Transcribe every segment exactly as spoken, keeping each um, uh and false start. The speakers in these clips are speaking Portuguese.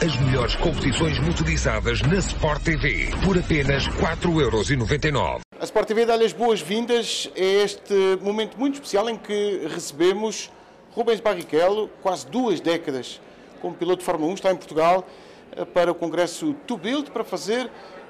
As melhores competições motorizadas na Sport T V por apenas quatro euros e noventa e nove. A Sport T V dá-lhe as boas-vindas a este momento muito especial em que recebemos Rubens Barrichello, quase duas décadas como piloto de Fórmula um, está em Portugal para o congresso To Build, para fazer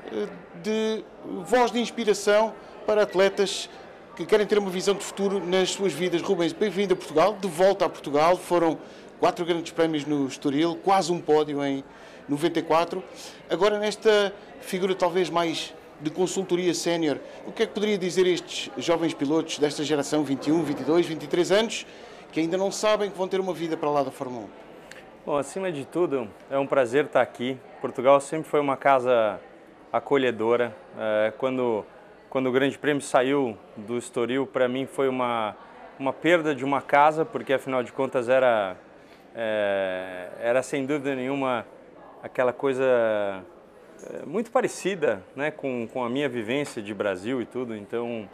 de voz de inspiração para atletas que querem ter uma visão de futuro nas suas vidas. Rubens, bem-vindo a Portugal, de volta a Portugal. Foram quatro grandes prémios no Estoril, quase um pódio em noventa e quatro. Agora, nesta figura talvez mais de consultoria sénior, o que é que poderia dizer a estes jovens pilotos desta geração, vinte e um, vinte e dois, vinte e três anos, que ainda não sabem que vão ter uma vida para lá da Fórmula um? Bom, acima de tudo, é um prazer estar aqui. Portugal sempre foi uma casa acolhedora. É, quando, quando o Grande Prêmio saiu do Estoril, para mim foi uma, uma perda de uma casa, porque afinal de contas era, é, era sem dúvida nenhuma aquela coisa é, muito parecida, né, com, com a minha vivência de Brasil e tudo. Então,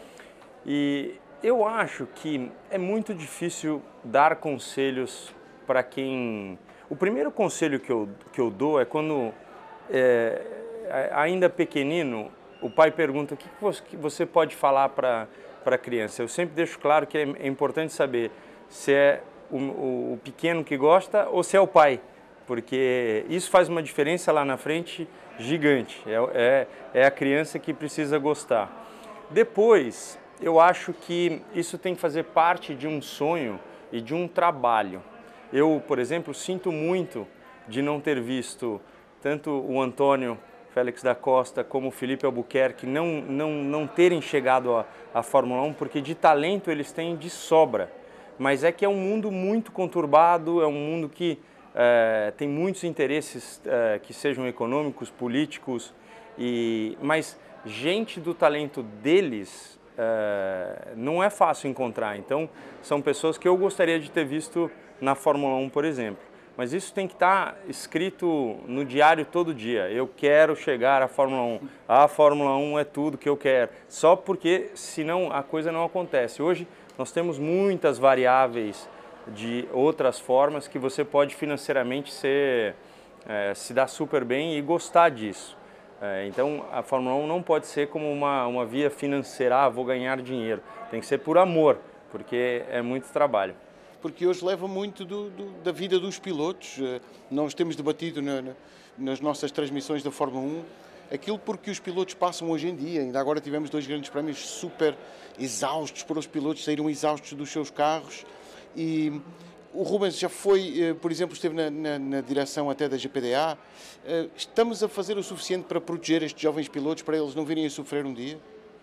e eu acho que é muito difícil dar conselhos para quem... O primeiro conselho que eu, que eu dou é quando, é, ainda pequenino, o pai pergunta o que você pode falar para a criança. Eu sempre deixo claro que é, é importante saber se é o, o, o pequeno que gosta ou se é o pai, porque isso faz uma diferença lá na frente gigante. É, é, é a criança que precisa gostar. Depois, eu acho que isso tem que fazer parte de um sonho e de um trabalho. Eu, por exemplo, sinto muito de não ter visto tanto o Antônio Félix da Costa como o Felipe Albuquerque não, não, não terem chegado à, à Fórmula um, porque de talento eles têm de sobra. Mas é que é um mundo muito conturbado, é um mundo que é, tem muitos interesses é, que sejam econômicos, políticos, e, mas gente do talento deles é, não é fácil encontrar. Então, são pessoas que eu gostaria de ter visto na Fórmula um, por exemplo. Mas isso tem que estar escrito no diário todo dia. Eu quero chegar à Fórmula um. A Fórmula um é tudo que eu quero. Só porque, senão, a coisa não acontece. Hoje, nós temos muitas variáveis de outras formas que você pode financeiramente ser, é, se dar super bem e gostar disso. É, então, a Fórmula um não pode ser como uma, uma via financeira, ah, vou ganhar dinheiro. Tem que ser por amor, porque é muito trabalho. Porque hoje leva muito do, do, da vida dos pilotos. Nós temos debatido na, na, nas nossas transmissões da Fórmula um aquilo porque os pilotos passam hoje em dia. Ainda agora tivemos dois grandes prémios super exaustos para os pilotos, saíram exaustos dos seus carros. E o Rubens já foi, por exemplo, esteve na, na, na direção até da G P D A. Estamos a fazer o suficiente para proteger estes jovens pilotos, para eles não virem a sofrer um dia?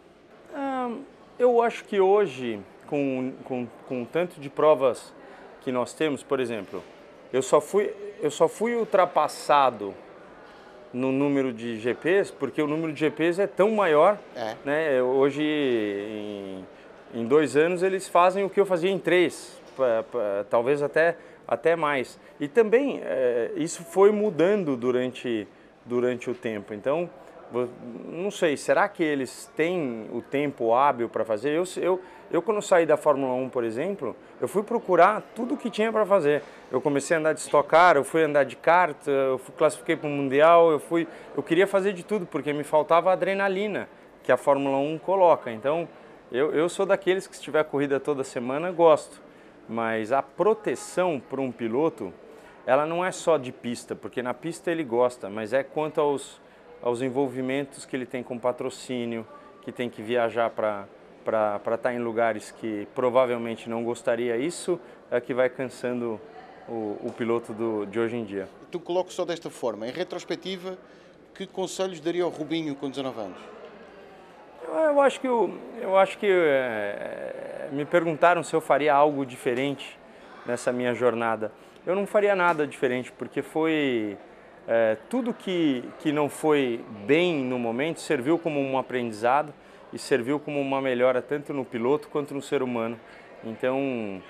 Hum, eu acho que hoje, Com, com, com o tanto de provas que nós temos, por exemplo, eu só fui, eu só fui ultrapassado no número de G Ps, porque o número de G Ps é tão maior, é. né? Hoje, em, em dois anos, eles fazem o que eu fazia em três, pra, pra, talvez até, até mais. E também, é, isso foi mudando durante, durante o tempo. Então, não sei, será que eles têm o tempo hábil para fazer? Eu, eu, eu, quando saí da Fórmula um, por exemplo, eu fui procurar tudo o que tinha para fazer. Eu comecei a andar de Stock Car, eu fui andar de kart, eu fui, classifiquei para o Mundial, eu, fui, eu queria fazer de tudo, porque me faltava a adrenalina que a Fórmula um coloca. Então, eu, eu sou daqueles que, se tiver corrida toda semana, gosto. Mas a proteção para um piloto, ela não é só de pista, porque na pista ele gosta, mas é quanto aos... aos envolvimentos que ele tem com patrocínio, que tem que viajar para para estar em lugares que provavelmente não gostaria. Isso é que vai cansando o, o piloto do, de hoje em dia. Tu coloco só desta forma, em retrospectiva, que conselhos daria ao Rubinho com dezenove anos? Eu, eu acho que, eu, eu acho que é, me perguntaram se eu faria algo diferente nessa minha jornada. Eu não faria nada diferente, porque foi... É, tudo que, que não foi bem no momento serviu como um aprendizado e serviu como uma melhora tanto no piloto quanto no ser humano. Então,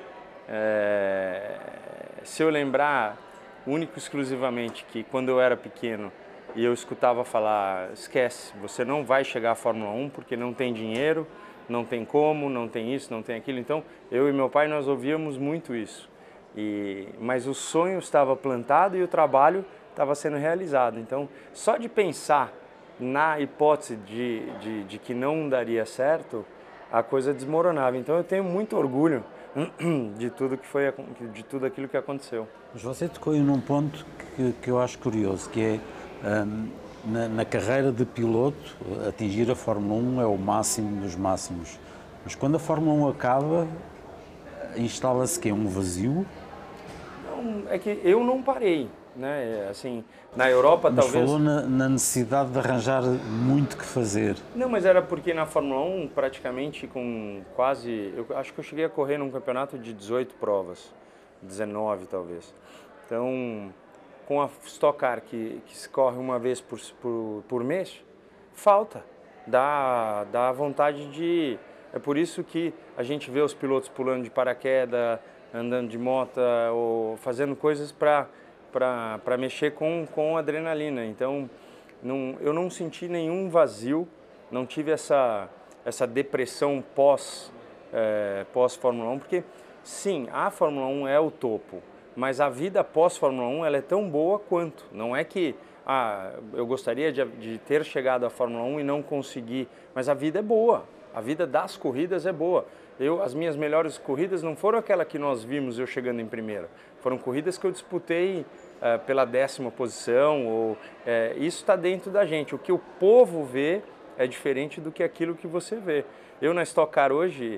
é, se eu lembrar único e exclusivamente que quando eu era pequeno e eu escutava falar, esquece, você não vai chegar à Fórmula um porque não tem dinheiro, não tem como, não tem isso, não tem aquilo. Então, eu e meu pai, nós ouvíamos muito isso. E, mas o sonho estava plantado e o trabalho estava sendo realizado. Então, só de pensar na hipótese de, de, de que não daria certo, a coisa desmoronava. Então, eu tenho muito orgulho de tudo que foi, de tudo aquilo que aconteceu. Mas você tocou em um ponto que, que eu acho curioso, que é um, na, na carreira de piloto, atingir a Fórmula um é o máximo dos máximos. Mas quando a Fórmula um acaba, instala-se que é um vazio? Não, é que eu não parei, né? Assim, na Europa mas talvez... falou na, na necessidade de arranjar muito que fazer. Não, mas era porque na Fórmula um, praticamente com quase... Eu acho que eu cheguei a correr num campeonato de dezoito provas, dezenove talvez. Então, com a Stock Car que, que se corre uma vez por, por, por mês, falta, dá, dá vontade de... É por isso que a gente vê os pilotos pulando de paraquedas, andando de moto, ou fazendo coisas para para mexer com, com adrenalina. Então, não, eu não senti nenhum vazio, não tive essa, essa depressão pós, é, pós Fórmula um, porque sim, a Fórmula um é o topo, mas a vida pós Fórmula um ela é tão boa quanto. Não é que ah, eu gostaria de, de ter chegado à Fórmula um e não conseguir, mas a vida é boa, a vida das corridas é boa. Eu, as minhas melhores corridas não foram aquela que nós vimos eu chegando em primeiro, foram corridas que eu disputei uh, pela décima posição, ou, uh, isso está dentro da gente. O que o povo vê é diferente do que aquilo que você vê. Eu na Stock Car hoje,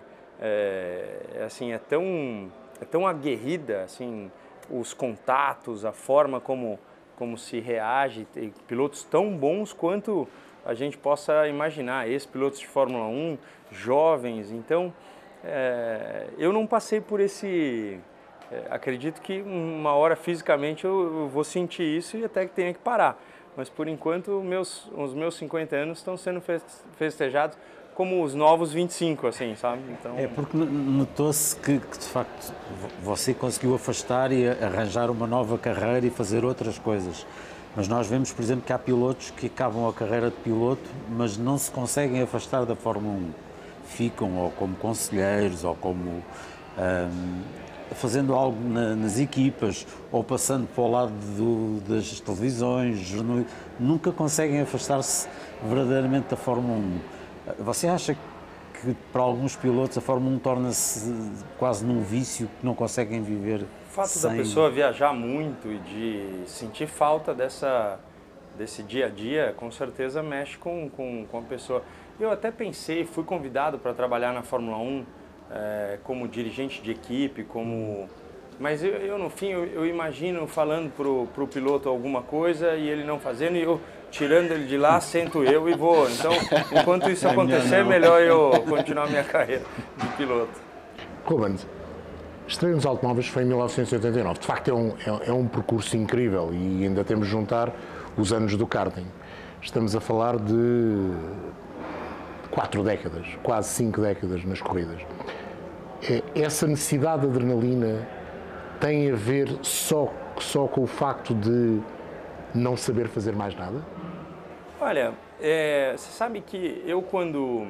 é, assim, é, tão, é tão aguerrida, assim, os contatos, a forma como, como se reage, tem pilotos tão bons quanto a gente possa imaginar, ex-pilotos de Fórmula um, jovens, então... É, eu não passei por esse... É, acredito que uma hora fisicamente eu, eu vou sentir isso e até que tenha que parar. Mas por enquanto meus, os meus cinquenta anos estão sendo festejados como os novos vinte e cinco, assim, sabe? Então... É porque notou-se que, que de facto você conseguiu afastar e arranjar uma nova carreira e fazer outras coisas. Mas nós vemos, por exemplo, que há pilotos que acabam a carreira de piloto, mas não se conseguem afastar da Fórmula um. Ficam ou como conselheiros ou como um, fazendo algo na, nas equipas ou passando para o lado do, das televisões, jornal... nunca conseguem afastar-se verdadeiramente da Fórmula um. Você acha que para alguns pilotos a Fórmula um torna-se quase num vício que não conseguem viver? O fato sem... da pessoa viajar muito e de sentir falta dessa, desse dia a dia, com certeza mexe com, com, com a pessoa. Eu até pensei, fui convidado para trabalhar na Fórmula um é, como dirigente de equipe, como... mas eu, eu no fim, eu, eu imagino falando para o piloto alguma coisa e ele não fazendo, e eu tirando ele de lá, sento eu e vou. Então, enquanto isso acontecer, é melhor eu continuar minha carreira de piloto. Rubens, estreia nos automóveis foi em mil novecentos e oitenta e nove. De facto, é um, é, é um percurso incrível e ainda temos de juntar os anos do karting. Estamos a falar de... quatro décadas, quase cinco décadas nas corridas. Essa necessidade de adrenalina tem a ver só, só com o facto de não saber fazer mais nada? Olha, é, você sabe que eu quando,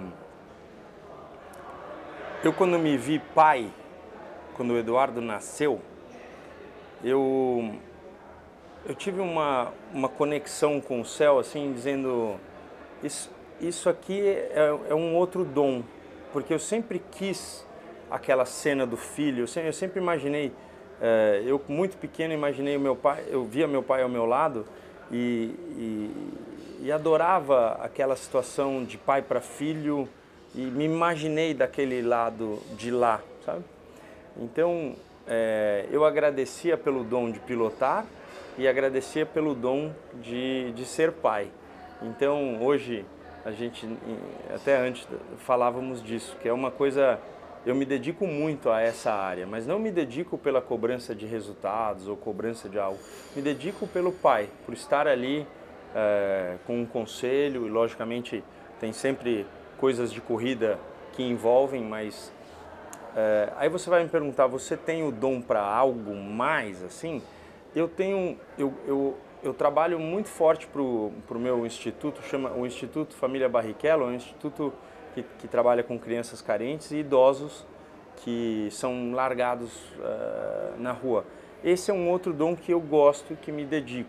eu quando me vi pai, quando o Eduardo nasceu, eu, eu tive uma, uma conexão com o céu, assim, dizendo... Isso, Isso aqui é, é um outro dom, porque eu sempre quis aquela cena do filho, eu sempre, eu sempre imaginei, é, eu muito pequeno imaginei o meu pai, eu via meu pai ao meu lado e, e, e adorava aquela situação de pai para filho e me imaginei daquele lado de lá, sabe? Então, é, eu agradecia pelo dom de pilotar e agradecia pelo dom de, de ser pai. Então, hoje... A gente, até antes, falávamos disso, que é uma coisa... Eu me dedico muito a essa área, mas não me dedico pela cobrança de resultados ou cobrança de algo. Me dedico pelo pai, por estar ali é, com um conselho, e logicamente tem sempre coisas de corrida que envolvem, mas... É, aí você vai me perguntar, você tem o dom para algo mais, assim? Eu tenho... Eu, eu, Eu trabalho muito forte para o meu instituto, chama o Instituto Família Barrichello, é um instituto que, que trabalha com crianças carentes e idosos que são largados uh, na rua. Esse é um outro dom que eu gosto e que me dedico.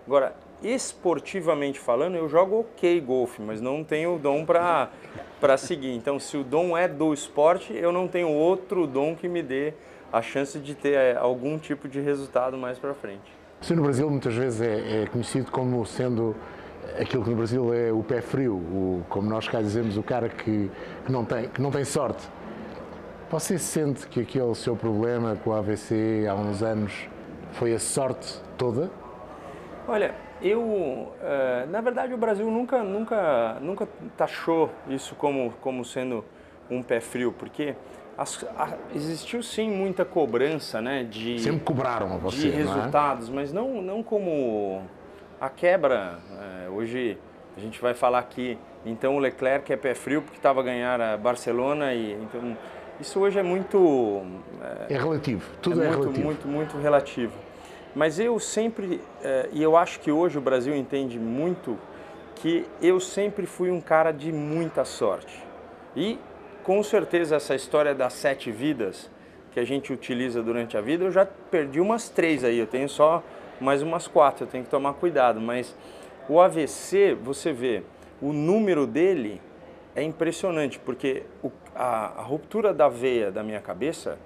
Agora, esportivamente falando, eu jogo ok golfe, mas não tenho dom para para seguir. Então, se o dom é do esporte, eu não tenho outro dom que me dê a chance de ter é, algum tipo de resultado mais para frente. Você no Brasil muitas vezes é, é conhecido como sendo aquilo que no Brasil é o pé frio, o, como nós cá dizemos, o cara que, que, não tem, que não tem sorte. Você sente que aquele seu problema com o A V C há uns anos foi a sorte toda? Olha, eu, uh, na verdade o Brasil nunca, nunca, nunca taxou isso como, como sendo um pé frio, porque as, a, existiu sim muita cobrança, né, de, Sempre cobraram a você, de resultados, não é? Mas não, não como a quebra. Uh, hoje a gente vai falar aqui, então o Leclerc é pé frio porque estava a ganhar a Barcelona, e então isso hoje é muito... Uh, é relativo, tudo é, é muito, relativo. muito, muito relativo. Mas eu sempre, eh, e eu acho que hoje o Brasil entende muito, que eu sempre fui um cara de muita sorte. E com certeza essa história das sete vidas que a gente utiliza durante a vida, eu já perdi umas três aí, eu tenho só mais umas quatro, eu tenho que tomar cuidado. Mas o A V C, você vê, o número dele é impressionante, porque o, a, a ruptura da veia da minha cabeça,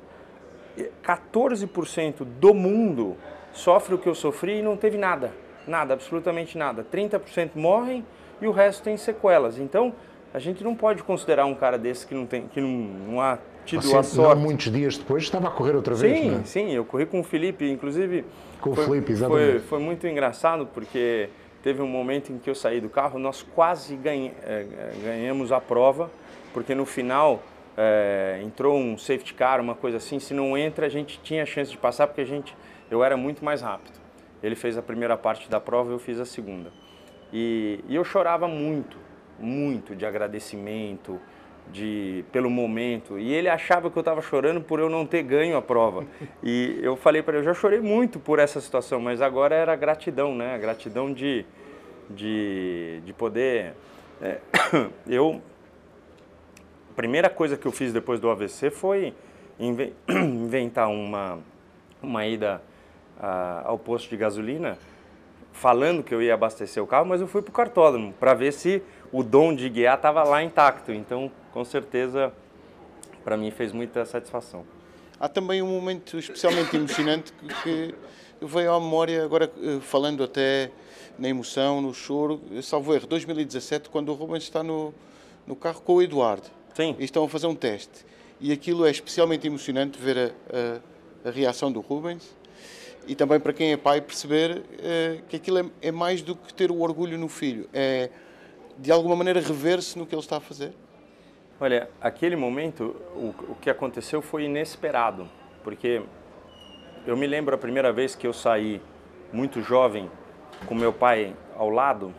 quatorze por cento do mundo sofre o que eu sofri e não teve nada, nada, absolutamente nada. trinta por cento morrem e o resto tem sequelas. Então, a gente não pode considerar um cara desse que não, tem, que não, não ha tido Você, a sorte. Não muitos dias depois estava a correr outra vez, Sim, não é? sim, eu corri com o Felipe, inclusive. Com foi, o Felipe, exatamente. Foi, foi muito engraçado porque teve um momento em que eu saí do carro, nós quase ganha, ganhamos a prova, porque no final é, entrou um safety car, uma coisa assim, se não entra a gente tinha chance de passar porque a gente... Eu era muito mais rápido. Ele fez a primeira parte da prova, eu fiz a segunda. E, e eu chorava muito, muito de agradecimento, de, pelo momento. E ele achava que eu estava chorando por eu não ter ganho a prova. E eu falei para ele, eu já chorei muito por essa situação, mas agora era gratidão, né? Gratidão de, de, de poder... É, eu... A primeira coisa que eu fiz depois do A V C foi inventar uma, uma ida a, ao posto de gasolina, falando que eu ia abastecer o carro, mas eu fui para o cartódromo para ver se o dom de guiar estava lá intacto. Então, com certeza, para mim fez muita satisfação. Há também um momento especialmente emocionante que, que veio à memória, agora falando até na emoção, no choro, salvo erro, dois mil e dezassete, quando o Rubens está no, no carro com o Eduardo. Sim. E estão a fazer um teste. E aquilo é especialmente emocionante ver a, a, a reação do Rubens. E também para quem é pai perceber uh, que aquilo é, é mais do que ter o orgulho no filho, é de alguma maneira rever-se no que ele está a fazer. Olha, aquele momento, o, o que aconteceu foi inesperado, porque eu me lembro a primeira vez que eu saí muito jovem com meu pai ao lado,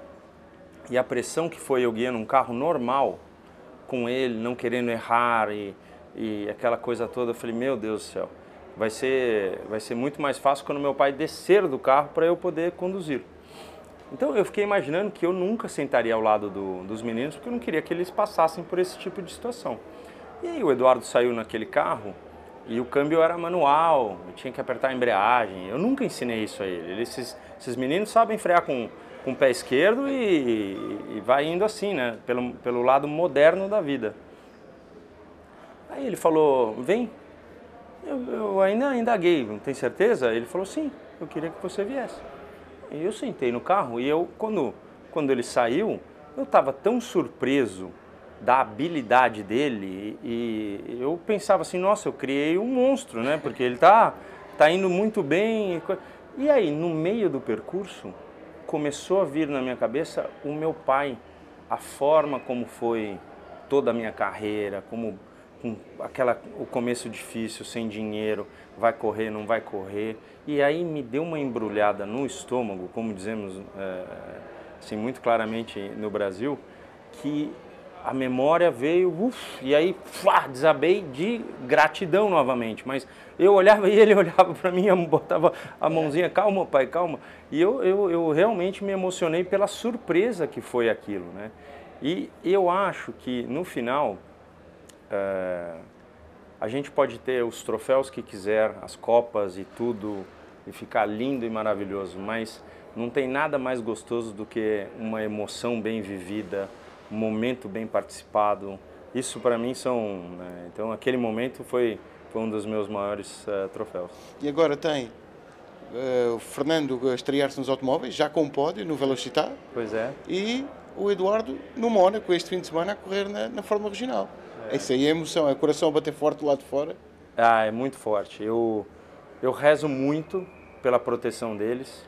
e a pressão que foi eu guiando um carro normal, com ele, não querendo errar e, e aquela coisa toda, eu falei, meu Deus do céu. Vai ser, vai ser muito mais fácil quando meu pai descer do carro para eu poder conduzir. Então eu fiquei imaginando que eu nunca sentaria ao lado do, dos meninos, porque eu não queria que eles passassem por esse tipo de situação. E aí o Eduardo saiu naquele carro e o câmbio era manual, eu tinha que apertar a embreagem. Eu nunca ensinei isso a ele. Esses, esses meninos sabem frear com, com o pé esquerdo e, e vai indo assim, né? Pelo, pelo lado moderno da vida. Aí ele falou, vem. Eu, eu ainda indaguei, não tem certeza? Ele falou, sim, eu queria que você viesse. E eu sentei no carro e eu, quando, quando ele saiu, eu estava tão surpreso da habilidade dele e, e eu pensava assim, nossa, eu criei um monstro, né? Porque ele tá, tá indo muito bem. E aí, no meio do percurso, começou a vir na minha cabeça o meu pai, a forma como foi toda a minha carreira, como... com aquela, o começo difícil, sem dinheiro, vai correr, não vai correr. E aí me deu uma embrulhada no estômago, como dizemos é, assim, muito claramente no Brasil, que a memória veio, uf, e aí fuá, desabei de gratidão novamente. Mas eu olhava e ele olhava para mim, botava a mãozinha, calma pai, calma. E eu, eu, eu realmente me emocionei pela surpresa que foi aquilo, né? E eu acho que no final... É, a gente pode ter os troféus que quiser, as copas e tudo, e ficar lindo e maravilhoso, mas Não tem nada mais gostoso do que uma emoção bem vivida, um momento bem participado. Isso para mim são, né? Então aquele momento foi, foi um dos meus maiores uh, troféus. E agora tem uh, o Fernando a estrear-se nos automóveis, já com um pódio no Velocitar. Pois é. E o Eduardo no Mónaco, este fim de semana, a correr na, na Fórmula Regional. É. Isso aí é emoção, é o coração a bater forte do lado de fora. Ah, é muito forte. Eu, eu rezo muito pela proteção deles.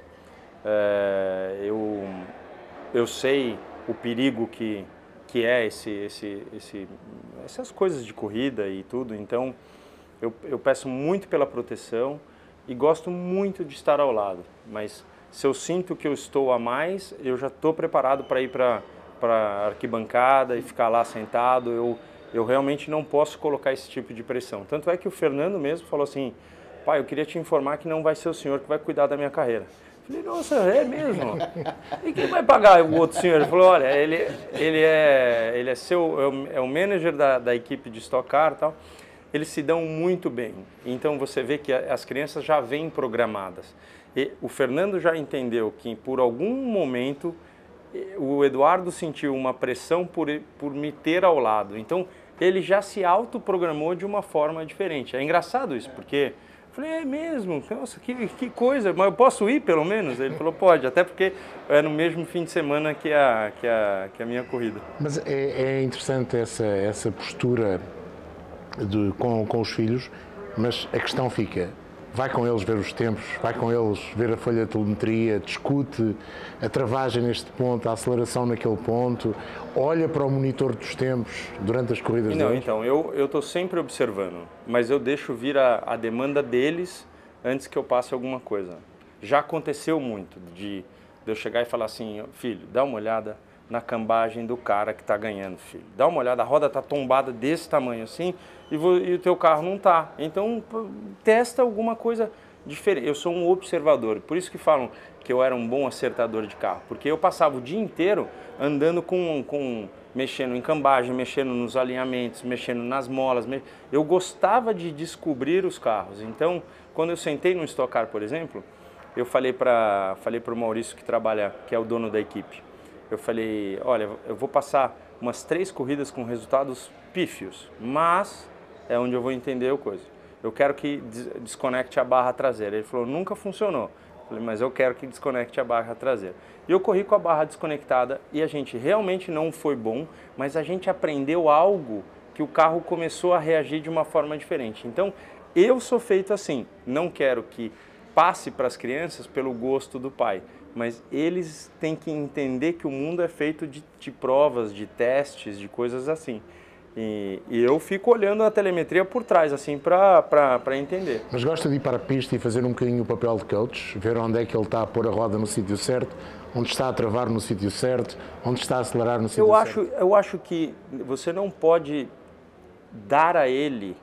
É, eu, eu sei o perigo que, que é esse, esse, esse, essas coisas de corrida e tudo. Então, eu, eu peço muito pela proteção e gosto muito de estar ao lado. Mas se eu sinto que eu estou a mais, eu já estou preparado para ir para a arquibancada e ficar lá sentado. Eu, eu realmente não posso colocar esse tipo de pressão. Tanto é que o Fernando mesmo falou assim, pai, eu queria te informar que não vai ser o senhor que vai cuidar da minha carreira. Eu falei, nossa, é mesmo? E quem vai pagar o outro senhor? Ele falou, olha, ele, ele, é, ele é, seu, é, o, é o manager da, da equipe de Stock Car e tal. Eles se dão muito bem. Então você vê que as crianças já vêm programadas. E o Fernando já entendeu que por algum momento o Eduardo sentiu uma pressão por, por me ter ao lado. Então ele já se autoprogramou de uma forma diferente. É engraçado isso, porque eu falei, é mesmo? Nossa, que, que coisa, mas eu posso ir pelo menos? Ele falou, pode, até porque é no mesmo fim de semana que a, que a, que a minha corrida. Mas é, é interessante essa, essa postura de, com, com os filhos, mas a questão fica, vai com eles ver os tempos, vai com eles ver a folha de telemetria, discute a travagem neste ponto, a aceleração naquele ponto, olha para o monitor dos tempos durante as corridas Não, deles? então, eu eu estou sempre observando, mas eu deixo vir a, a demanda deles antes que eu passe alguma coisa. Já aconteceu muito de, de eu chegar e falar assim, filho, dá uma olhada na cambagem do cara que está ganhando, filho. Dá uma olhada, a roda está tombada desse tamanho assim e, vo, e o teu carro não está. Então, testa alguma coisa diferente. Eu sou um observador, por isso que falam que eu era um bom acertador de carro, porque eu passava o dia inteiro andando com, com mexendo em cambagem, mexendo nos alinhamentos, mexendo nas molas. Me... Eu gostava de descobrir os carros. Então, quando eu sentei no Stock Car, por exemplo, eu falei para falei para o Maurício, que trabalha, que é o dono da equipe. Eu falei, olha, eu vou passar umas três corridas com resultados pífios, mas é onde eu vou entender a coisa. Eu quero que desconecte a barra traseira. Ele falou, nunca funcionou. Eu falei, mas eu quero que desconecte a barra traseira. E eu corri com a barra desconectada e a gente realmente não foi bom, mas a gente aprendeu algo que o carro começou a reagir de uma forma diferente. Então, eu sou feito assim, não quero que passe para as crianças pelo gosto do pai, mas eles têm que entender que o mundo é feito de, de provas, de testes, de coisas assim. E, e eu fico olhando a telemetria por trás, assim, para entender. Mas gosta de ir para a pista e fazer um bocadinho o papel de coach? Ver onde é que ele está a pôr a roda no sítio certo, onde está a travar no sítio certo, onde está a acelerar no sítio eu certo? Acho, eu acho que você não pode dar a ele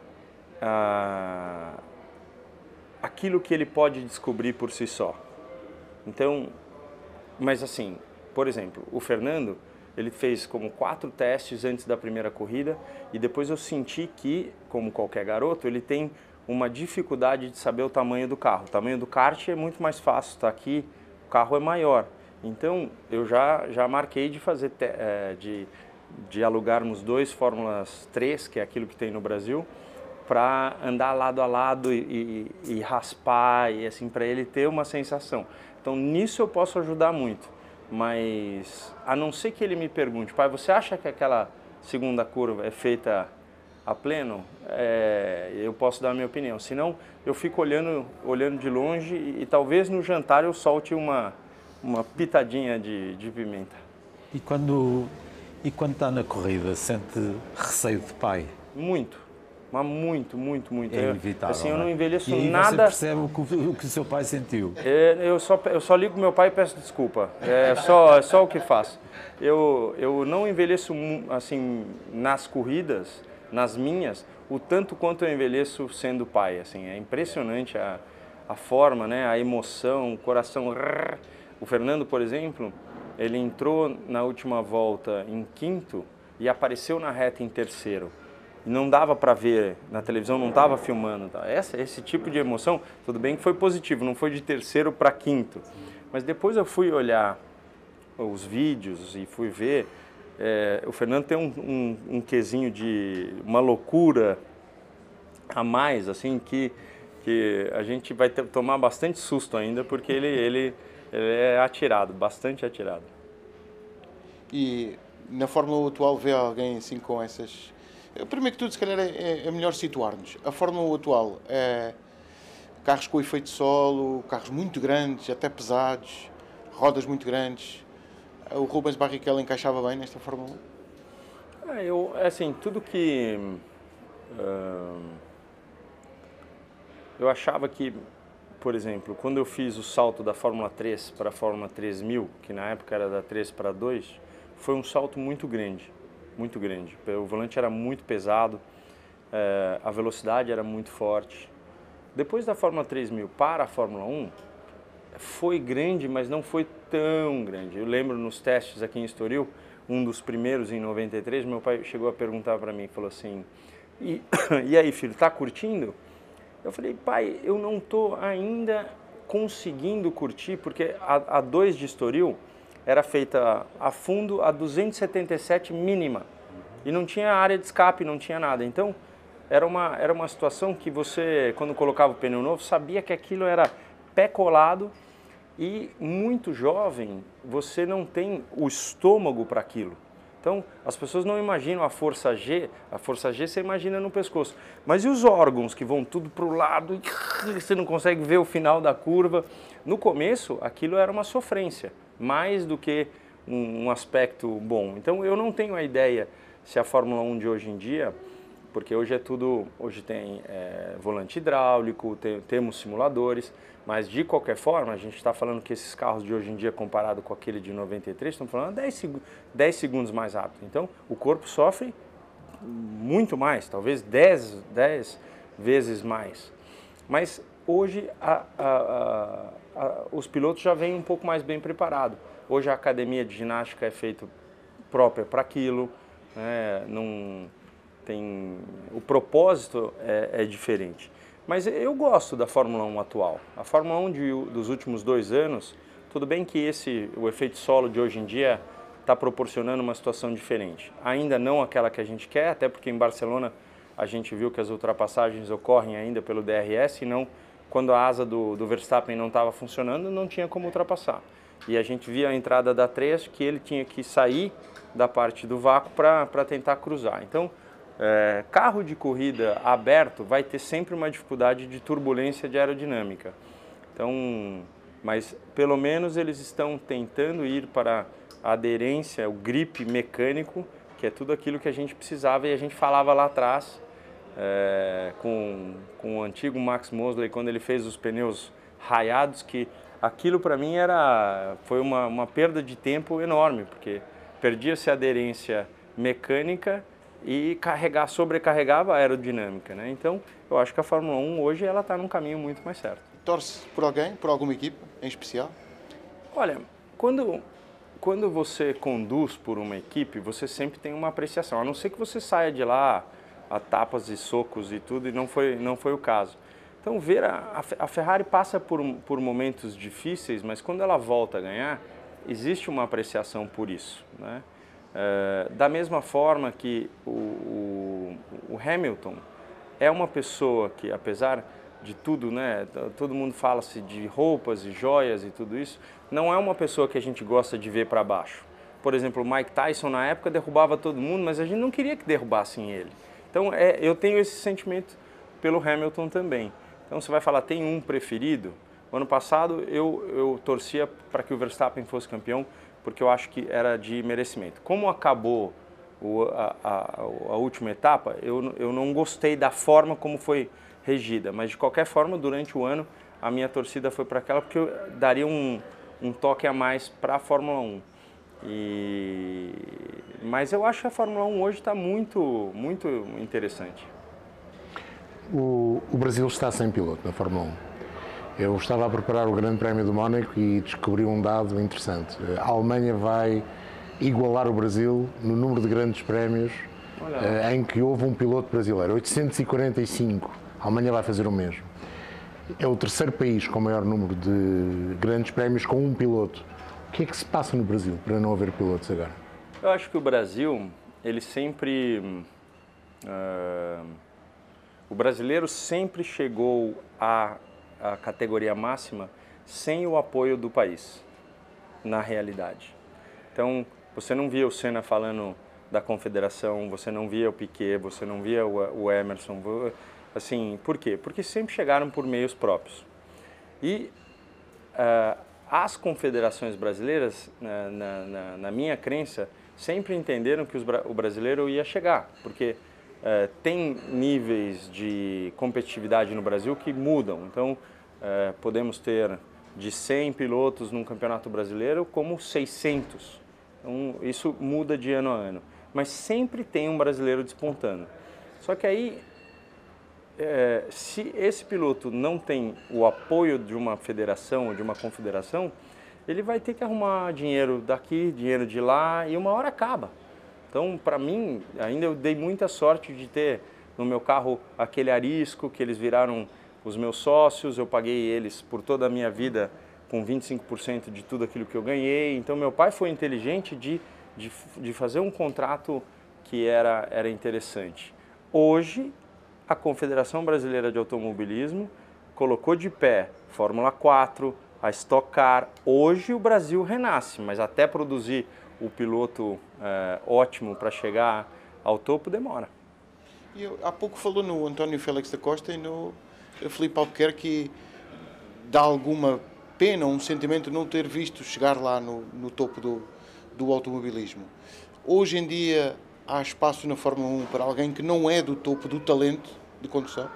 ah, aquilo que ele pode descobrir por si só. Então, mas assim, por exemplo, o Fernando, ele fez como quatro testes antes da primeira corrida e depois eu senti que, como qualquer garoto, ele tem uma dificuldade de saber o tamanho do carro. O tamanho do kart é muito mais fácil, está aqui, o carro é maior. Então, eu já, já marquei de fazer, é, de, de alugarmos dois Fórmulas três, que é aquilo que tem no Brasil, para andar lado a lado e, e, e raspar, e assim, para ele ter uma sensação. Então, nisso eu posso ajudar muito, mas a não ser que ele me pergunte, pai, você acha que aquela segunda curva é feita a pleno? É, eu posso dar a minha opinião, senão eu fico olhando, olhando de longe e, e talvez no jantar eu solte uma, uma pitadinha de, de pimenta. E quando, e quando está na corrida, sente receio de pai? Muito. Mas muito, muito, muito. É inevitável. Assim, eu não envelheço e aí nada. Você percebe o que, o que o seu pai sentiu? É, eu, só, eu só ligo meu pai e peço desculpa. É só, é só o que faço. Eu, eu não envelheço assim nas corridas, nas minhas, o tanto quanto eu envelheço sendo pai. Assim, é impressionante a, a forma, né, a emoção, o coração. O Fernando, por exemplo, ele entrou na última volta em quinto e apareceu na reta em terceiro. Não dava para ver na televisão, não estava filmando. Tá? Essa, esse tipo de emoção, tudo bem que foi positivo, não foi de terceiro para quinto. Mas depois eu fui olhar os vídeos e fui ver, é, o Fernando tem um, um, um quesinho de uma loucura a mais, assim, que, que a gente vai ter, tomar bastante susto ainda, porque ele, ele, ele é atirado, bastante atirado. E na Fórmula atual vê alguém assim com essas... Primeiro que tudo, se calhar é, é melhor situar-nos. A Fórmula atual é carros com efeito solo, carros muito grandes, até pesados, rodas muito grandes. O Rubens Barrichello encaixava bem nesta Fórmula um? É, eu, assim, tudo que... Uh, eu achava que, por exemplo, quando eu fiz o salto da Fórmula três para a Fórmula três mil, que na época era da três para dois, foi um salto muito grande, muito grande. O volante era muito pesado, é, a velocidade era muito forte. Depois da Fórmula três mil para a Fórmula um, foi grande, mas não foi tão grande. Eu lembro nos testes aqui em Estoril, um dos primeiros em noventa e três, meu pai chegou a perguntar para mim, falou assim, e, e aí filho, tá curtindo? Eu falei, pai, eu não tô ainda conseguindo curtir, porque a, a dois de Estoril era feita a fundo a duzentos e setenta e sete mínima, e não tinha área de escape, não tinha nada. Então, era uma, era uma situação que você, quando colocava o pneu novo, sabia que aquilo era pé colado, e muito jovem, você não tem o estômago para aquilo. Então, as pessoas não imaginam a força G, a força G você imagina no pescoço. Mas e os órgãos que vão tudo para o lado e você não consegue ver o final da curva? No começo, aquilo era uma sofrência, mais do que um, um aspecto bom. Então, eu não tenho a ideia se a Fórmula um de hoje em dia, porque hoje é tudo, hoje tem é, volante hidráulico, tem, temos simuladores, mas de qualquer forma, a gente está falando que esses carros de hoje em dia, comparado com aquele de noventa e três, estão falando dez segundos mais rápido. Então, o corpo sofre muito mais, talvez dez, dez vezes mais. Mas hoje a, a, a, a, os pilotos já vêm um pouco mais bem preparados. Hoje a academia de ginástica é feita própria para aquilo, né? Não tem, o propósito é, é diferente. Mas eu gosto da Fórmula um atual. A Fórmula um de, dos últimos dois anos, tudo bem que esse, o efeito solo de hoje em dia está proporcionando uma situação diferente. Ainda não aquela que a gente quer, até porque em Barcelona a gente viu que as ultrapassagens ocorrem ainda pelo D R S, e não, quando a asa do, do Verstappen não estava funcionando, não tinha como ultrapassar. E a gente via a entrada da três, que ele tinha que sair da parte do vácuo para tentar cruzar. Então, É, carro de corrida aberto vai ter sempre uma dificuldade de turbulência de aerodinâmica. Então, mas pelo menos eles estão tentando ir para a aderência, o grip mecânico, que é tudo aquilo que a gente precisava e a gente falava lá atrás é, com, com o antigo Max Mosley, quando ele fez os pneus raiados, que aquilo para mim era, foi uma, uma perda de tempo enorme, porque perdia-se a aderência mecânica e carregar, sobrecarregava a aerodinâmica, né? Então, eu acho que a Fórmula um hoje ela está num caminho muito mais certo. Torce por alguém, por alguma equipe em especial? Olha, quando, quando você conduz por uma equipe, você sempre tem uma apreciação, a não ser que você saia de lá a tapas e socos e tudo, e não foi, não foi o caso. Então, ver a, a Ferrari passa por, por momentos difíceis, mas quando ela volta a ganhar, existe uma apreciação por isso, né? Uh, da mesma forma que o, o, o Hamilton é uma pessoa que, apesar de tudo, né, todo mundo fala-se de roupas e joias e tudo isso, não é uma pessoa que a gente gosta de ver para baixo. Por exemplo, o Mike Tyson na época derrubava todo mundo, mas a gente não queria que derrubassem ele. Então é, eu tenho esse sentimento pelo Hamilton também. Então você vai falar, tem um preferido? O ano passado eu, eu torcia para que o Verstappen fosse campeão, porque eu acho que era de merecimento. Como acabou o, a, a, a última etapa, eu, eu não gostei da forma como foi regida, mas de qualquer forma, durante o ano, a minha torcida foi para aquela, porque eu daria um, um toque a mais para a Fórmula um. E... Mas eu acho que a Fórmula um hoje está muito, muito interessante. O, o Brasil está sem piloto na Fórmula um. Eu estava a preparar o Grande Prémio do Mónaco e descobri um dado interessante. A Alemanha vai igualar o Brasil no número de grandes prémios uh, em que houve um piloto brasileiro. oitocentos e quarenta e cinco. A Alemanha vai fazer o mesmo. é o terceiro país com o maior número de grandes prémios com um piloto. O que é que se passa no Brasil para não haver pilotos agora? Eu acho que o Brasil, ele sempre... Uh, o brasileiro sempre chegou à, à categoria máxima sem o apoio do país, na realidade. Então, você não via o Senna falando da confederação, você não via o Piquet, você não via o, o Emerson, assim, por quê? Porque sempre chegaram por meios próprios. E uh, as confederações brasileiras, na, na, na minha crença, sempre entenderam que os, o brasileiro ia chegar, porque uh, tem níveis de competitividade no Brasil que mudam. Então, uh, podemos ter de cem pilotos num campeonato brasileiro como seiscentos. Então, isso muda de ano a ano. Mas sempre tem um brasileiro despontando. Só que aí, é, se esse piloto não tem o apoio de uma federação ou de uma confederação, ele vai ter que arrumar dinheiro daqui, dinheiro de lá, e uma hora acaba. Então, para mim, ainda eu dei muita sorte de ter no meu carro aquele Arisco, que eles viraram os meus sócios, eu paguei eles por toda a minha vida com vinte e cinco por cento de tudo aquilo que eu ganhei. Então, meu pai foi inteligente de, de, de fazer um contrato que era, era interessante. Hoje, a Confederação Brasileira de Automobilismo colocou de pé Fórmula quatro, a Stock Car. Hoje o Brasil renasce, mas até produzir o piloto é, ótimo para chegar ao topo demora. E eu, há pouco falou no António Félix da Costa e no Filipe Albuquerque, dá alguma pena, um sentimento de não ter visto chegar lá no, no topo do, do automobilismo. Hoje em dia há espaço na Fórmula um para alguém que não é do topo do talento de condução?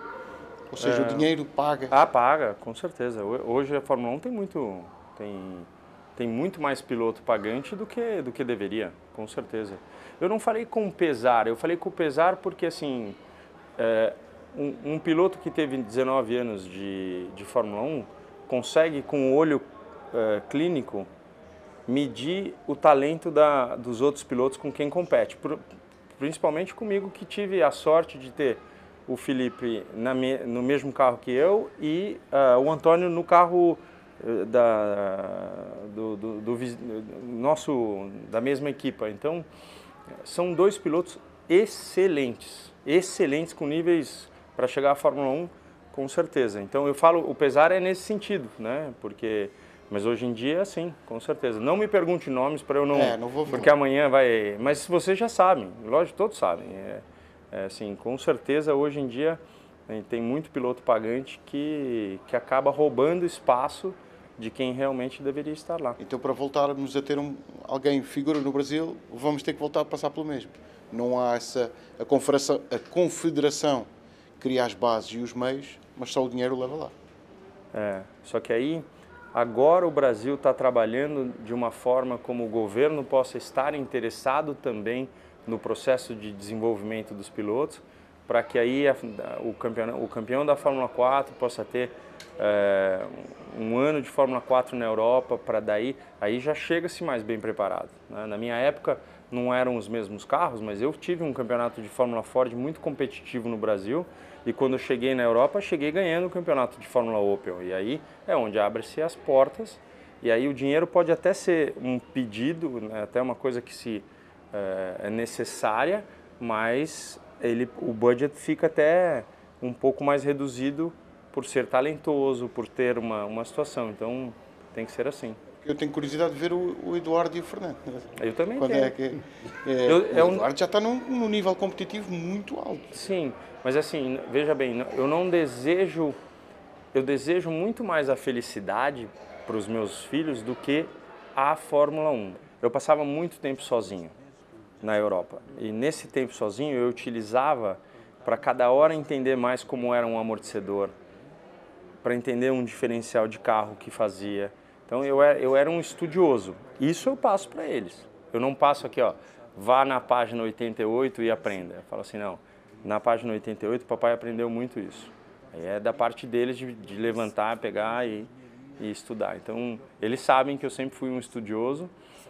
Ou seja, é... o dinheiro paga? Ah, paga, com certeza. Hoje a Fórmula um tem muito, tem, tem muito mais piloto pagante do que, do que deveria, com certeza. Eu não falei com pesar, eu falei com pesar porque, assim, é, um, um piloto que teve dezenove anos de, de Fórmula um consegue, com o olho é, clínico, medir o talento da, dos outros pilotos com quem compete. Principalmente comigo, que tive a sorte de ter o Felipe na me, no mesmo carro que eu e uh, o Antônio no carro uh, da, do, do, do, do nosso, da mesma equipa. Então, são dois pilotos excelentes, excelentes com níveis para chegar à Fórmula um, com certeza. Então, eu falo, o pesar é nesse sentido, né? Porque, mas hoje em dia, sim, com certeza. Não me pergunte nomes para eu não, é, não vou porque amanhã vai. Mas vocês já sabem, lógico, todos sabem. É, É, assim, com certeza, hoje em dia, tem muito piloto pagante que, que acaba roubando espaço de quem realmente deveria estar lá. Então, para voltarmos a ter um, alguém figura no Brasil, vamos ter que voltar a passar pelo mesmo. Não há essa... A confederação, a confederação cria as bases e os meios, mas só o dinheiro leva lá. É, só que aí, agora o Brasil está trabalhando de uma forma como o governo possa estar interessado também no processo de desenvolvimento dos pilotos, para que aí a, o, campeão, o campeão da Fórmula quatro possa ter é, um ano de Fórmula quatro na Europa, para daí aí já chega-se mais bem preparado, né? Na minha época não eram os mesmos carros, mas eu tive um campeonato de Fórmula Ford muito competitivo no Brasil, e quando eu cheguei na Europa, cheguei ganhando o campeonato de Fórmula Opel, e aí é onde abre-se as portas, e aí o dinheiro pode até ser um pedido, né? Até uma coisa que se é necessária, mas ele, o budget fica até um pouco mais reduzido por ser talentoso, por ter uma, uma situação. Então, tem que ser assim. Eu tenho curiosidade de ver o, o Eduardo e o Fernando. Eu também Quando tenho. É que, é, eu, o é um... Eduardo já está num, num nível competitivo muito alto. Sim, mas assim, veja bem, eu não desejo... Eu desejo muito mais a felicidade para os meus filhos do que a Fórmula um. Eu passava muito tempo sozinho na Europa. E nesse tempo sozinho eu utilizava para cada hora entender mais como era um amortecedor, para entender um diferencial de carro que fazia. Então eu era, eu era um estudioso. Isso eu passo para eles. Eu não passo aqui, ó, vá na página oitenta e oito e aprenda. Eu falo assim, não, na página oitenta e oito o papai aprendeu muito isso. Aí é da parte deles de, de levantar, pegar e, e estudar. Então eles sabem que eu sempre fui um estudioso,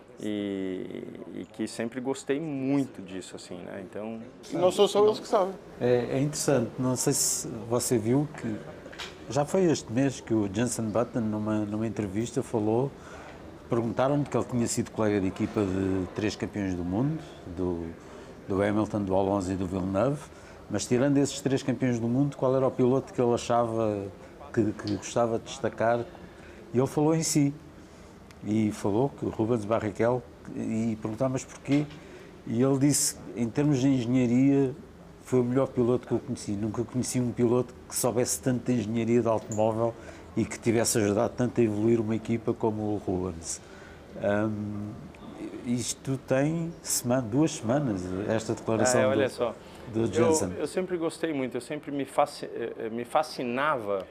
E, e que sempre gostei muito disso, assim, né? Então... E não são só eles que sabem. É, é interessante, não sei se você viu que Já foi este mês que o Jenson Button, numa, numa entrevista, falou, perguntaram-lhe que ele tinha sido colega de equipa de três campeões do mundo, do, do Hamilton, do Alonso e do Villeneuve, mas tirando esses três campeões do mundo, qual era o piloto que ele achava que, que gostava de destacar? E ele falou em si, e falou que o Rubens Barrichello, e perguntaram, mas porquê? E ele disse, em termos de engenharia, foi o melhor piloto que eu conheci. Nunca conheci um piloto que soubesse tanto de engenharia de automóvel e que tivesse ajudado tanto a evoluir uma equipa como o Rubens. Um, isto tem semana, duas semanas, esta declaração é, olha do, só, do Jenson. Eu, eu sempre gostei muito, eu sempre me, fasc... me fascinava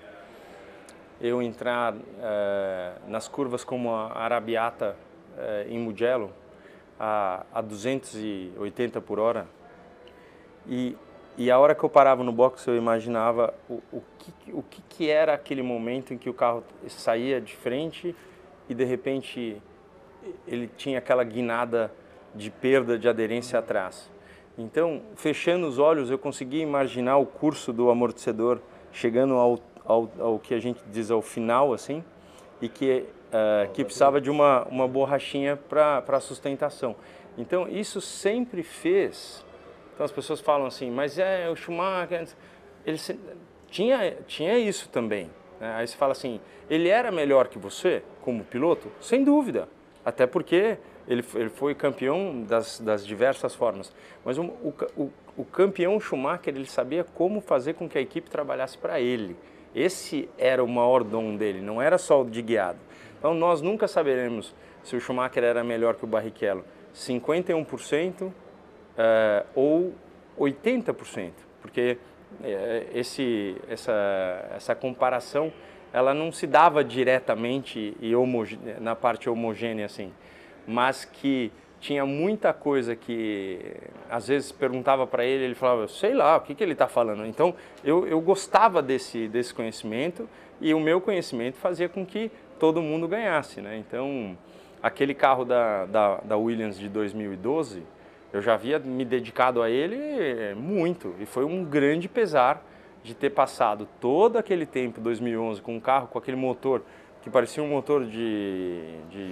eu entrar eh, nas curvas como a Arabiata eh, em Mugello a, a duzentos e oitenta por hora e, e a hora que eu parava no box eu imaginava o, o, que, o que, que era aquele momento em que o carro saía de frente e de repente ele tinha aquela guinada de perda de aderência atrás. Então, fechando os olhos, eu conseguia imaginar o curso do amortecedor chegando ao Ao, ao que a gente diz ao final, assim, e que, uh, que precisava de uma, uma borrachinha para sustentação. Então, isso sempre fez... Então, as pessoas falam assim, mas é o Schumacher... Ele tinha, tinha isso também. Né? Aí você fala assim, ele era melhor que você como piloto? Sem dúvida. Até porque ele, ele foi campeão das, das diversas formas. Mas o, o, o campeão Schumacher, ele sabia como fazer com que a equipe trabalhasse para ele. Esse era o maior dom dele, não era só o de guiado. Então nós nunca saberemos se o Schumacher era melhor que o Barrichello, cinquenta e um por cento uh, ou oitenta por cento, porque uh, esse, essa, essa comparação ela não se dava diretamente e na parte homogênea assim, mas que tinha muita coisa que, às vezes, perguntava para ele, ele falava, sei lá, o que, que ele está falando. Então, eu, eu gostava desse, desse conhecimento e o meu conhecimento fazia com que todo mundo ganhasse, né? Então, aquele carro da, da, da Williams de dois mil e doze, eu já havia me dedicado a ele muito e foi um grande pesar de ter passado todo aquele tempo, dois mil e onze, com um carro com aquele motor que parecia um motor de, de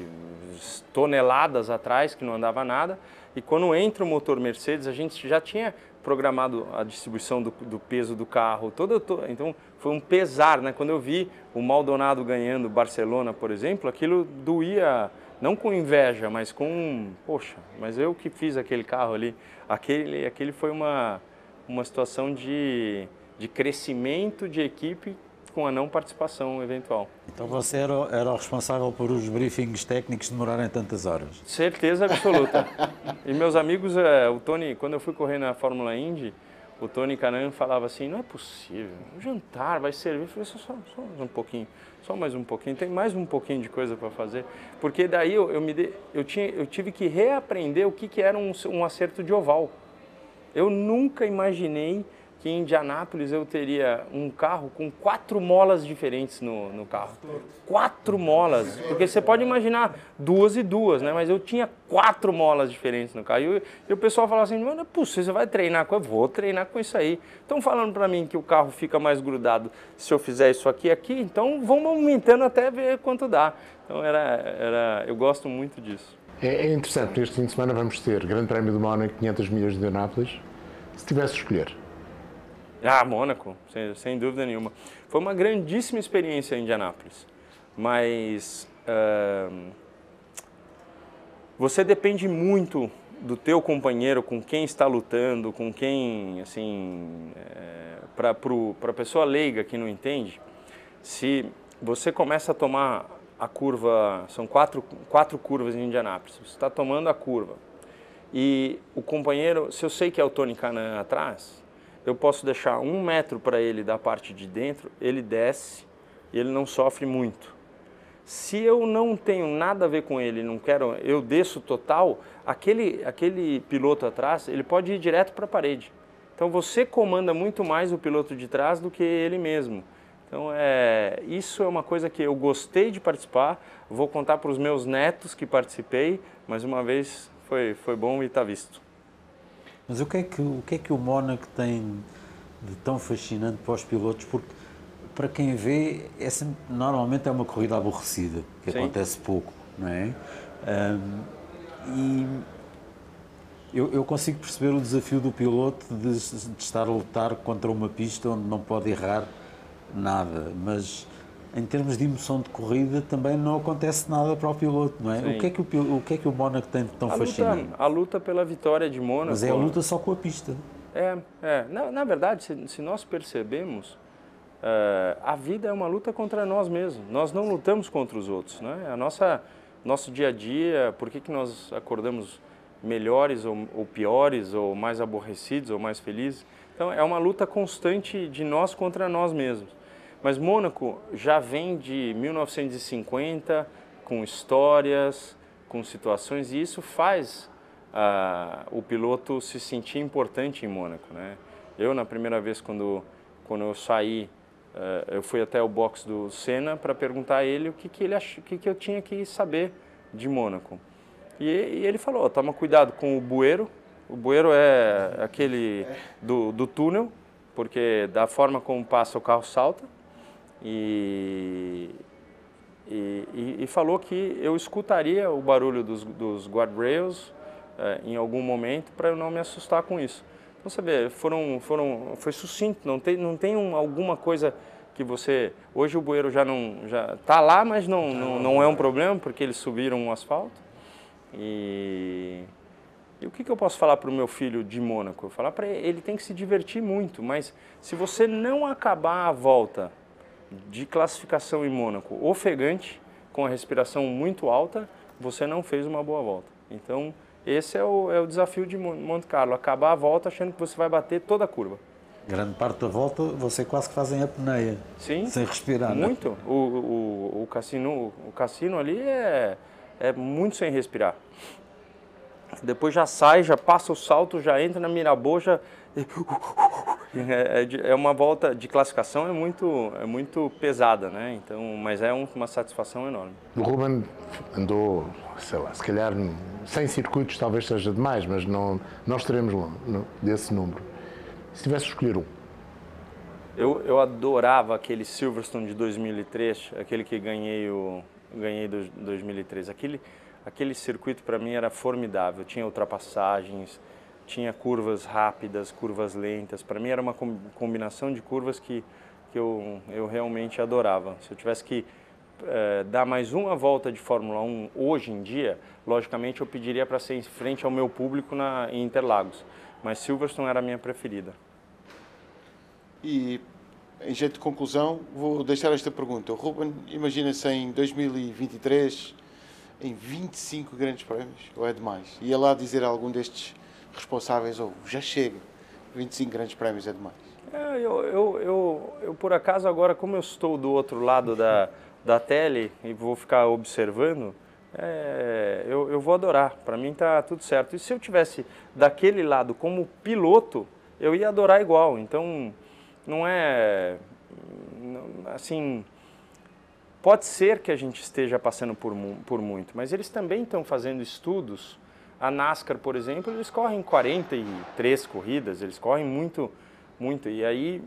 toneladas atrás, que não andava nada, e quando entra o motor Mercedes, a gente já tinha programado a distribuição do, do peso do carro, todo, todo, então foi um pesar, né? Quando eu vi o Maldonado ganhando Barcelona, por exemplo, aquilo doía, não com inveja, mas com, poxa, mas eu que fiz aquele carro ali, aquele, aquele foi uma, uma situação de, de crescimento de equipe com a não participação eventual. Então você era, era o responsável por os briefings técnicos demorarem tantas horas? Certeza absoluta. E meus amigos, é, o Tony, quando eu fui correr na Fórmula Indy, o Tony Kanaan falava assim, não é possível, o jantar vai servir. Eu falei, só, só, só mais um pouquinho, só mais um pouquinho, tem mais um pouquinho de coisa para fazer. Porque daí eu, eu, me de, eu, tinha, eu tive que reaprender o que, que era um, um acerto de oval. Eu nunca imaginei que em Indianápolis eu teria um carro com quatro molas diferentes no, no carro. Quatro molas, porque você pode imaginar duas e duas, né? Mas eu tinha quatro molas diferentes no carro. E, e o pessoal falava assim, não é possível, você vai treinar com... Eu vou treinar com isso aí. Estão falando para mim que o carro fica mais grudado se eu fizer isso aqui aqui, então vamos aumentando até ver quanto dá. Então era, era, eu gosto muito disso. É, é interessante, neste fim de semana vamos ter Grande Prémio de Mónaco, quinhentas milhas de Indianápolis. Se tivesse de escolher... Ah, Mônaco, sem, sem dúvida nenhuma. Foi uma grandíssima experiência em Indianápolis, mas uh, você depende muito do teu companheiro, com quem está lutando, com quem, assim, é, para a pessoa leiga que não entende, se você começa a tomar a curva, são quatro, quatro curvas em Indianápolis, você está tomando a curva e o companheiro, se eu sei que é o Tony Kanaan atrás, eu posso deixar um metro para ele da parte de dentro, ele desce e ele não sofre muito. Se eu não tenho nada a ver com ele, não quero, eu desço total, aquele, aquele piloto atrás, ele pode ir direto para a parede. Então você comanda muito mais o piloto de trás do que ele mesmo. Então é, isso é uma coisa que eu gostei de participar, vou contar para os meus netos que participei, mas uma vez foi, foi bom e está visto. Mas o que é que o, que é que o Mónaco tem de tão fascinante para os pilotos? Porque para quem vê, é sempre, normalmente é uma corrida aborrecida, que Sim. acontece pouco, não é? Um, e eu, eu consigo perceber o desafio do piloto de, de estar a lutar contra uma pista onde não pode errar nada, mas em termos de emoção de corrida também não acontece nada para o piloto, não é? O que é que o, o que é que o Mónaco tem de tão a fascinante? Luta, a luta pela vitória de Mônaco... Mas é a luta só com a pista. É, é. Na, na verdade, se, se nós percebemos, uh, a vida é uma luta contra nós mesmos. Nós não lutamos contra os outros, né? A nossa, nosso dia a dia, por que que nós acordamos melhores ou, ou piores, ou mais aborrecidos ou mais felizes? Então, é uma luta constante de nós contra nós mesmos. Mas Mônaco já vem de mil novecentos e cinquenta, com histórias, com situações, e isso faz uh, o piloto se sentir importante em Mônaco, né? Eu, na primeira vez, quando, quando eu saí, uh, eu fui até o box do Senna para perguntar a ele o que, que, ele ach... o que, que eu tinha que saber de Mônaco. E, e ele falou, toma cuidado com o bueiro. O bueiro é aquele do, do túnel, porque da forma como passa o carro salta. E, e, e falou que eu escutaria o barulho dos, dos guardrails eh, em algum momento para eu não me assustar com isso. Então, você vê, foram, foram, foi sucinto, não tem, não tem um, alguma coisa que você... Hoje o bueiro já não já está lá, mas não, não, não é um problema, porque eles subiram o asfalto. E, e o que, que eu posso falar para o meu filho de Mônaco? Eu falar para ele, ele tem que se divertir muito, mas se você não acabar a volta de classificação em Mônaco ofegante, com a respiração muito alta, você não fez uma boa volta. Então, esse é o, é o desafio de Monte Carlo, acabar a volta achando que você vai bater toda a curva. Grande parte da volta você quase que faz em apneia, Sim, sem respirar. Muito. Né? O, o, o, cassino, o cassino ali é, é muito sem respirar. Depois já sai, já passa o salto, já entra na Mirabeau, já... É, é uma volta de classificação é muito, é muito pesada, né? Então, mas é uma satisfação enorme. O Ruben andou, sei lá, se calhar cem circuitos talvez seja demais, mas não, nós teremos desse número. Se tivesse que escolher um. Eu, eu adorava aquele Silverstone de dois mil e três, aquele que ganhei o ganhei do dois mil e três. Aquele, aquele circuito para mim era formidável, tinha ultrapassagens, tinha curvas rápidas, curvas lentas. Para mim era uma combinação de curvas que, que eu, eu realmente adorava. Se eu tivesse que eh, dar mais uma volta de Fórmula um hoje em dia, logicamente eu pediria para ser em frente ao meu público na, em Interlagos. Mas Silverstone era a minha preferida. E, em jeito de conclusão, vou deixar esta pergunta. O Ruben, imagina-se em dois mil e vinte e três, em vinte e cinco grandes prémios, ou é demais? Ia lá dizer a algum destes responsáveis, ou oh, já chega, vinte e cinco grandes prémios é demais. É, eu, eu, eu, eu, por acaso, agora, como eu estou do outro lado da, da tele e vou ficar observando, é, eu, eu vou adorar. Para mim está tudo certo. E se eu tivesse daquele lado como piloto, eu ia adorar igual. Então, não é... assim... Pode ser que a gente esteja passando por, por muito, mas eles também estão fazendo estudos. A NASCAR, por exemplo, eles correm quarenta e três corridas, eles correm muito, muito. E aí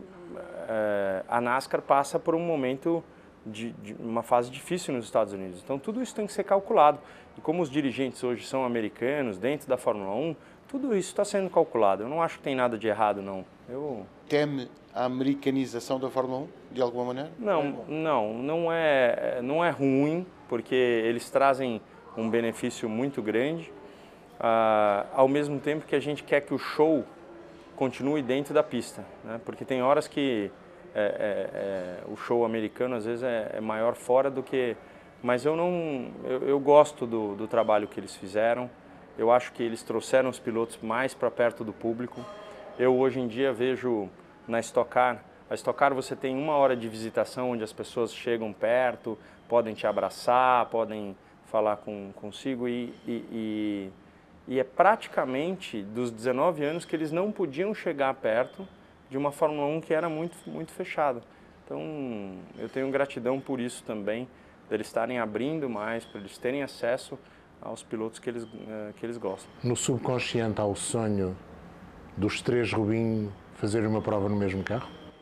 é, a NASCAR passa por um momento de, de uma fase difícil nos Estados Unidos. Então tudo isso tem que ser calculado. E como os dirigentes hoje são americanos, dentro da Fórmula um, tudo isso está sendo calculado. Eu não acho que tem nada de errado, não. Eu... Teme a americanização da Fórmula um, de alguma maneira? Não, não, não é, não é ruim, porque eles trazem um benefício muito grande. Uh, ao mesmo tempo que a gente quer que o show continue dentro da pista, né? Porque tem horas que é, é, é, o show americano às vezes é, é maior fora do que... Mas eu não, eu, eu gosto do, do trabalho que eles fizeram, eu acho que eles trouxeram os pilotos mais para perto do público. Eu hoje em dia vejo na Stock Car, a Stock Car você tem uma hora de visitação onde as pessoas chegam perto, podem te abraçar, podem falar com, consigo e... e, e E é praticamente dos dezenove anos que eles não podiam chegar perto de uma Fórmula um que era muito, muito fechada. Então, eu tenho gratidão por isso também, deles estarem abrindo mais, para eles terem acesso aos pilotos que eles, que eles gostam. No subconsciente há o sonho dos três Rubinho fazerem uma prova no mesmo carro?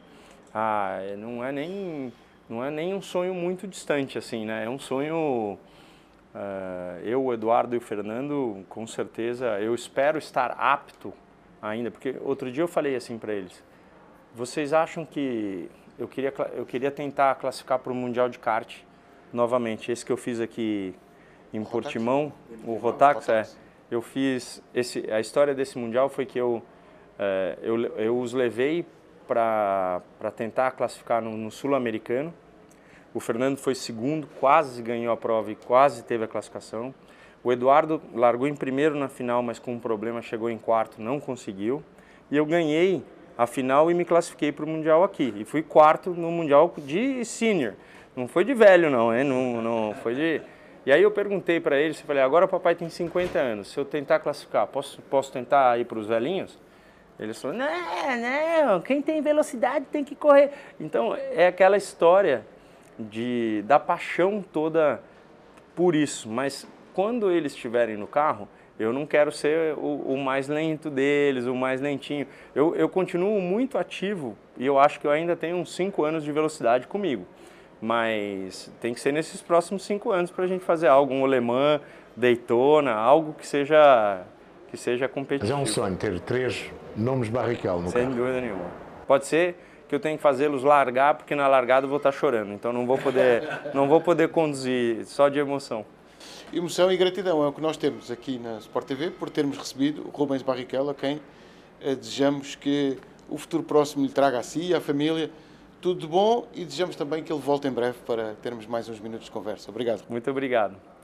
Ah, não é nem, não é nem um sonho muito distante, assim, né? É um sonho... Uh, eu, o Eduardo e o Fernando, com certeza, eu espero estar apto ainda, porque outro dia eu falei assim para eles, vocês acham que eu queria, eu queria tentar classificar para o Mundial de Kart novamente, esse que eu fiz aqui em Portimão, o Rotax, é, eu fiz, esse, a história desse Mundial foi que eu, é, eu, eu os levei para tentar classificar no, no Sul-Americano. O Fernando foi segundo, quase ganhou a prova e quase teve a classificação. O Eduardo largou em primeiro na final, mas com um problema chegou em quarto, não conseguiu. E eu ganhei a final e me classifiquei para o Mundial aqui. E fui quarto no Mundial de senior. Não foi de velho não, hein? Não, não foi de... E aí eu perguntei para eles, eu falei, agora o papai tem cinquenta anos, se eu tentar classificar, posso, posso tentar ir para os velhinhos? Eles falaram, não, não, quem tem velocidade tem que correr. Então é aquela história... De, da paixão toda por isso, mas quando eles estiverem no carro, eu não quero ser o, o mais lento deles, o mais lentinho. Eu, eu continuo muito ativo e eu acho que eu ainda tenho uns cinco anos de velocidade comigo, mas tem que ser nesses próximos cinco anos para a gente fazer algo, um Le Mans, Daytona, algo que seja, que seja competitivo. Mas é um sonho ter três nomes Barrichello no Sem carro. Sem dúvida nenhuma. Pode ser que eu tenho que fazê-los largar, porque na largada eu vou estar chorando, então não vou poder, não vou poder conduzir só de emoção. Emoção e gratidão é o que nós temos aqui na Sport T V por termos recebido o Rubens Barrichello, a quem eh, desejamos que o futuro próximo lhe traga a si e à família tudo de bom e desejamos também que ele volte em breve para termos mais uns minutos de conversa. Obrigado. Muito obrigado.